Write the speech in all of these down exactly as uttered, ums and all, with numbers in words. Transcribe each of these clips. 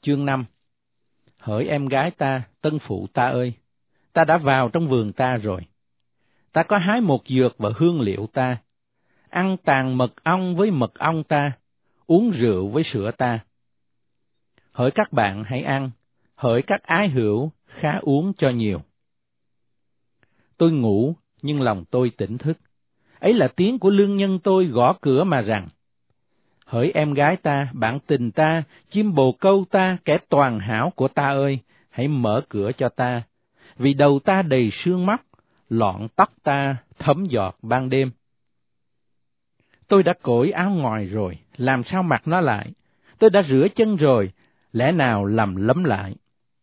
Chương năm. Hỡi em gái ta, tân phụ ta ơi, ta đã vào trong vườn ta rồi. Ta có hái một dược và hương liệu ta, ăn tàn mật ong với mật ong ta, uống rượu với sữa ta. Hỡi các bạn hãy ăn, hỡi các ái hữu khá uống cho nhiều. Tôi ngủ, nhưng lòng tôi tỉnh thức. Ấy là tiếng của lương nhân tôi gõ cửa mà rằng: Hỡi em gái ta, bạn tình ta, chim bồ câu ta, kẻ toàn hảo của ta ơi, hãy mở cửa cho ta, vì đầu ta đầy sương móc, lọn tóc ta thấm giọt ban đêm. Tôi đã cởi áo ngoài rồi, làm sao mặc nó lại? Tôi đã rửa chân rồi, lẽ nào làm lấm lại?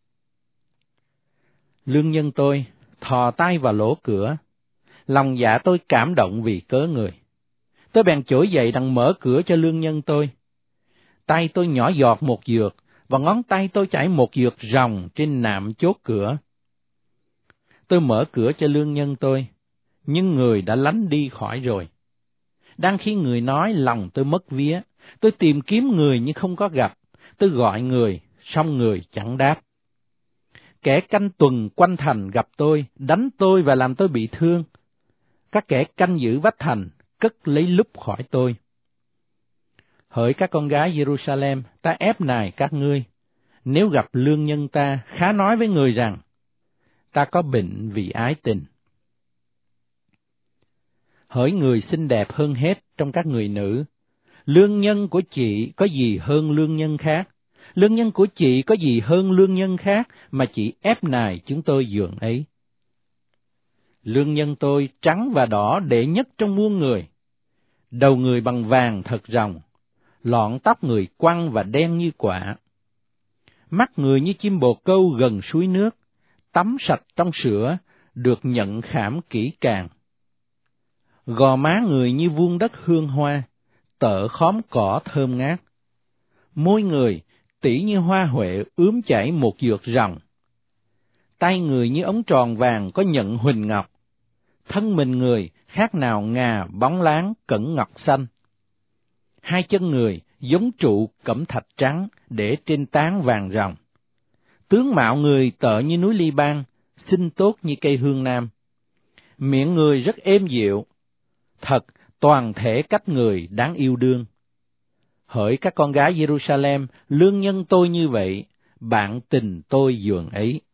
Lương nhân tôi thò tay vào lỗ cửa, lòng dạ tôi cảm động vì cớ người. Tôi bèn trỗi dậy đặng mở cửa cho lương nhân tôi. Tay tôi nhỏ giọt một dược, và ngón tay tôi chảy một dược ròng trên nạm chốt cửa. Tôi mở cửa cho lương nhân tôi, nhưng người đã lánh đi khỏi rồi. Đang khi người nói, lòng tôi mất vía. Tôi tìm kiếm người nhưng không có gặp. Tôi gọi người, song người chẳng đáp. Kẻ canh tuần quanh thành gặp tôi, đánh tôi và làm tôi bị thương. Các kẻ canh giữ vách thành cất lấy lúc khỏi tôi. Hỡi các con gái Jerusalem, ta ép nài các ngươi, nếu gặp lương nhân ta, khá nói với người rằng: Ta có bệnh vì ái tình. Hỡi người xinh đẹp hơn hết trong các người nữ, lương nhân của chị có gì hơn lương nhân khác? Lương nhân của chị có gì hơn lương nhân khác mà chị ép nài chúng tôi giường ấy? Lương nhân tôi trắng và đỏ đệ nhất trong muôn người, đầu người bằng vàng thật ròng, lọn tóc người quăng và đen như quả. Mắt người như chim bồ câu gần suối nước, tắm sạch trong sữa, được nhận khảm kỹ càng. Gò má người như vuông đất hương hoa, tợ khóm cỏ thơm ngát. Môi người tỉ như hoa huệ ướm chảy một dược ròng. Tay người như ống tròn vàng có nhận huỳnh ngọc. Thân mình người khác nào ngà bóng láng cẩn ngọc xanh. Hai chân người giống trụ cẩm thạch trắng để trên tán vàng ròng. Tướng mạo người tợ như núi Li-ban, xinh tốt như cây hương nam. Miệng người rất êm dịu, thật toàn thể cách người đáng yêu đương. Hỡi các con gái Jerusalem, lương nhân tôi như vậy, bạn tình tôi giường ấy.